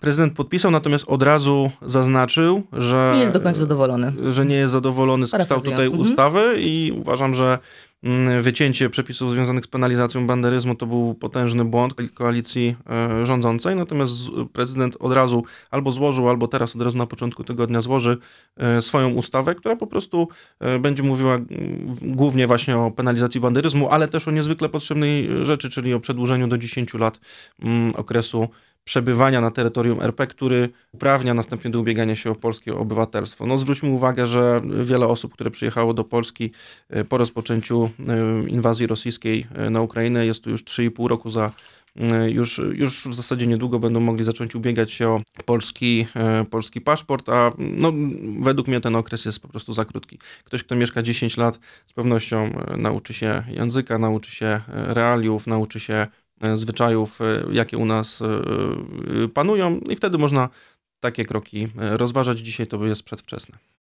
Prezydent podpisał, natomiast od razu zaznaczył, że Nie jest do końca zadowolony. Że nie jest zadowolony z kształtu tej ustawy i uważam, że wycięcie przepisów związanych z penalizacją banderyzmu to był potężny błąd koalicji rządzącej, natomiast prezydent od razu albo złożył, albo teraz od razu na początku tygodnia złoży swoją ustawę, która po prostu będzie mówiła głównie właśnie o penalizacji banderyzmu, ale też o niezwykle potrzebnej rzeczy, czyli o przedłużeniu do 10 lat okresu przebywania na terytorium RP, który uprawnia następnie do ubiegania się o polskie obywatelstwo. No zwróćmy uwagę, że wiele osób, które przyjechało do Polski po rozpoczęciu inwazji rosyjskiej na Ukrainę, jest tu już 3,5 roku już w zasadzie niedługo będą mogli zacząć ubiegać się o polski paszport, a no, według mnie ten okres jest po prostu za krótki. Ktoś, kto mieszka 10 lat, z pewnością nauczy się języka, nauczy się realiów, nauczy się zwyczajów, jakie u nas panują i wtedy można takie kroki rozważać. Dzisiaj to jest przedwczesne.